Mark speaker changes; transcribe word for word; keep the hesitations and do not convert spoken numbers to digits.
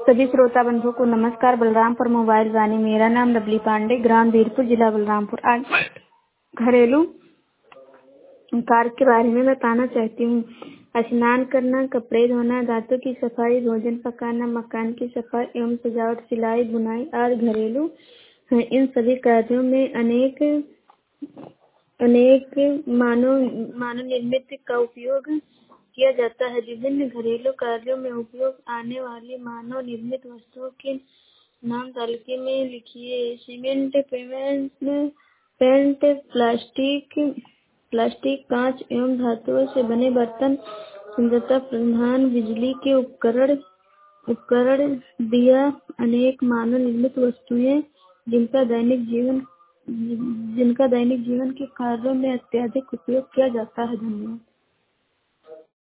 Speaker 1: सभी श्रोता बंधुओं को नमस्कार। बलरामपुर मोबाइल वाणी, मेरा नाम लवली पांडे, ग्राम वीरपुर, जिला बलरामपुर। आज घरेलू कार्य के बारे में बताना चाहती हूँ। स्नान करना, कपड़े धोना, दांतों की सफाई, भोजन पकाना, मकान की सफाई एवं सजावट, सिलाई बुनाई आदि घरेलू हैं। इन सभी कार्यों में अनेक अनेक मानव मानव निर्मित का उपयोग किया जाता है। विभिन्न घरेलू कार्यों में उपयोग आने वाली मानव निर्मित वस्तुओं के नाम तालिका में लिखिए। Cement, payment paint, plastic plastic कांच एवं धातुओं से बने बर्तन, सुंदरता प्रधान बिजली के उपकरण उपकरण दिया अनेक मानव निर्मित वस्तुएं जिनका दैनिक जीवन जिनका दैनिक जीवन के कार्यों में अत्यधिक उपयोग किया जाता है। धन्यवाद।